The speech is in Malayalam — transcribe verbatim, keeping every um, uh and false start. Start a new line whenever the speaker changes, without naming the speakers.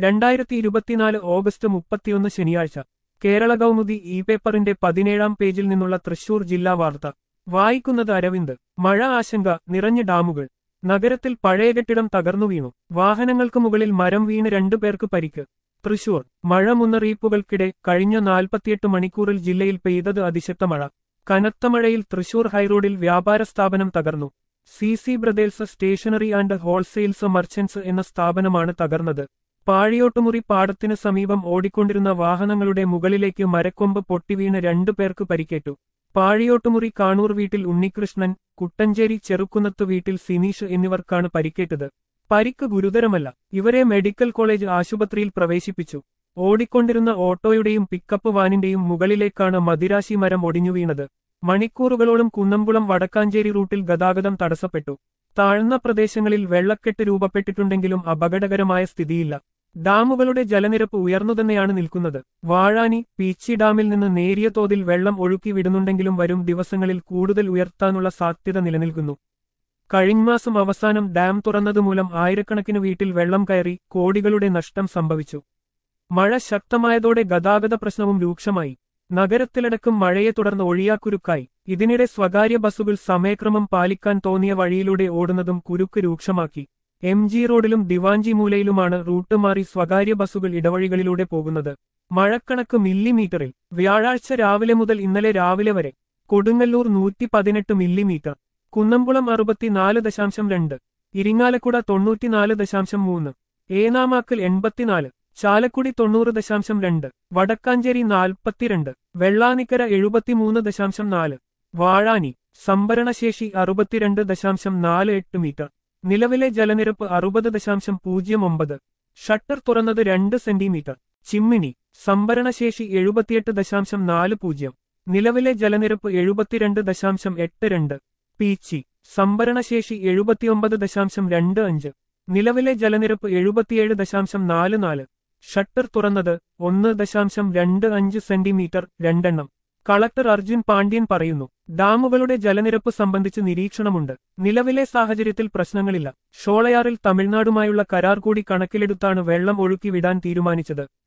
രണ്ടായിരത്തി ഇരുപത്തിനാല് ഓഗസ്റ്റ് മുപ്പത്തിയൊന്ന് ശനിയാഴ്ച കേരള കൗമുദി ഇ പേപ്പറിന്റെ പതിനേഴാം പേജിൽ നിന്നുള്ള തൃശൂർ ജില്ലാ വാർത്ത വായിക്കുന്നത് അരവിന്ദ്. മഴ ആശങ്ക, നിറഞ്ഞ ഡാമുകൾ. നഗരത്തിൽ പഴയ കെട്ടിടം തകർന്നു വീണു. വാഹനങ്ങൾക്ക് മുകളിൽ മരം വീണ് രണ്ടുപേർക്ക് പരിക്ക്. തൃശൂർ മഴ മുന്നറിയിപ്പുകൾക്കിടെ കഴിഞ്ഞ നാൽപ്പത്തിയെട്ട് മണിക്കൂറിൽ ജില്ലയിൽ പെയ്തത് അതിശക്ത മഴ. കനത്ത മഴയിൽ തൃശൂർ ഹൈറോഡിൽ വ്യാപാര സ്ഥാപനം തകർന്നു. C C brothers stationery and wholesales merchants എന്ന സ്ഥാപനമാണ് തകർന്നത്. പാഴിയോട്ടുമുറി പാടത്തിന് സമീപം ഓടിക്കൊണ്ടിരുന്ന വാഹനങ്ങളുടെ മുകളിലേക്ക് മരക്കൊമ്പ് പൊട്ടിവീണ് രണ്ടുപേർക്ക് പരിക്കേറ്റു. പാഴിയോട്ടുമുറി കാണൂർ വീട്ടിൽ ഉണ്ണികൃഷ്ണൻ, കുട്ടഞ്ചേരി ചെറുക്കുന്നത്ത് വീട്ടിൽ സിനീഷ് എന്നിവർക്കാണ് പരിക്കേറ്റത്. പരിക്ക് ഗുരുതരമല്ല. ഇവരെ മെഡിക്കൽ കോളേജ് ആശുപത്രിയിൽ പ്രവേശിപ്പിച്ചു. ഓടിക്കൊണ്ടിരുന്ന ഓട്ടോയുടെയും പിക്കപ്പ് വാനിന്റെയും മുകളിലേക്കാണ് മദിരാശി മരം ഒടിഞ്ഞുവീണത്. മണിക്കൂറുകളോളം കുന്നംകുളം വടക്കാഞ്ചേരി റൂട്ടിൽ ഗതാഗതം തടസ്സപ്പെട്ടു. താഴ്ന്ന പ്രദേശങ്ങളിൽ വെള്ളക്കെട്ട് രൂപപ്പെട്ടിട്ടുണ്ടെങ്കിലും അപകടകരമായ സ്ഥിതിയില്ല. ഡാമുകളുടെ ജലനിരപ്പ് ഉയർന്നുതന്നെയാണ് നിൽക്കുന്നത്. വാഴാനി, പീച്ചി ഡാമിൽ നിന്ന് നേരിയ തോതിൽ വെള്ളം ഒഴുക്കി വിടുന്നുണ്ടെങ്കിലും വരും ദിവസങ്ങളിൽ കൂടുതൽ ഉയർത്താനുള്ള സാധ്യത നിലനിൽക്കുന്നു. കഴിഞ്ഞമാസം അവസാനം ഡാം തുറന്നതുമൂലം ആയിരക്കണക്കിന് വീട്ടിൽ വെള്ളം കയറി കോടികളുടെ നഷ്ടം സംഭവിച്ചു. മഴ ശക്തമായതോടെ ഗതാഗത പ്രശ്നവും രൂക്ഷമായി. നഗരത്തിലടക്കം മഴയെ തുടർന്ന് ഒഴിയാക്കുരുക്കായി. ഇതിനിടെ സ്വകാര്യ ബസ്സുകൾ സമയക്രമം പാലിക്കാൻ തോന്നിയ വഴിയിലൂടെ ഓടുന്നതും കുരുക്ക് രൂക്ഷമാക്കി. എം ജി റോഡിലും ദിവാഞ്ചി മൂലയിലുമാണ് റൂട്ട് മാറി സ്വകാര്യ ബസ്സുകൾ ഇടവഴികളിലൂടെ പോകുന്നത്. മഴക്കണക്ക് മില്ലിമീറ്ററിൽ. വ്യാഴാഴ്ച രാവിലെ മുതൽ ഇന്നലെ രാവിലെ വരെ കൊടുങ്ങല്ലൂർ നൂറ്റി പതിനെട്ട് മില്ലിമീറ്റർ, കുന്നംകുളം അറുപത്തിനാല് ദശാംശം രണ്ട്, ഇരിങ്ങാലക്കുട തൊണ്ണൂറ്റിനാല് ദശാംശം മൂന്ന്, ഏനാമാക്കൽ എൺപത്തിനാല്, ചാലക്കുടി തൊണ്ണൂറ് ദശാംശം രണ്ട്, വടക്കാഞ്ചേരി നാൽപ്പത്തിരണ്ട്, വെള്ളാനിക്കര എഴുപത്തിമൂന്ന് ദശാംശം നാല്, വാഴാനി സംഭരണശേഷി അറുപത്തിരണ്ട് ദശാംശം നാല് എട്ട് മീറ്റർ. നിലവിലെ ജലനിരപ്പ് അറുപത് ദശാംശം പൂജ്യം ഒമ്പത്. ഷട്ടർ തുറന്നത് രണ്ട് സെന്റിമീറ്റർ. ചിമ്മിനി സംഭരണശേഷി എഴുപത്തിയെട്ട് ദശാംശം നാല് പൂജ്യം. നിലവിലെ ജലനിരപ്പ് എഴുപത്തിരണ്ട് ദശാംശം എട്ട് രണ്ട്. പീച്ചി സംഭരണശേഷി എഴുപത്തിയൊമ്പത് ദശാംശം രണ്ട് അഞ്ച്. നിലവിലെ ജലനിരപ്പ് എഴുപത്തിയേഴ് ദശാംശം നാല് നാല്. ഷട്ടർ തുറന്നത് ഒന്ന് ദശാംശം രണ്ട് അഞ്ച് സെന്റിമീറ്റർ രണ്ടെണ്ണം. കളക്ടർ അർജുൻ പാണ്ഡ്യൻ പറയുന്നു. ഡാമുകളുടെ ജലനിരപ്പ് സംബന്ധിച്ച് നിരീക്ഷണമുണ്ട്. നിലവിലെ സാഹചര്യത്തിൽ പ്രശ്നങ്ങളില്ല. ഷോളയാറിൽ തമിഴ്നാടുമായുള്ള കരാർ കൂടി കണക്കിലെടുത്താണ് വെള്ളം ഒഴുക്കി വിടാൻ തീരുമാനിച്ചത്.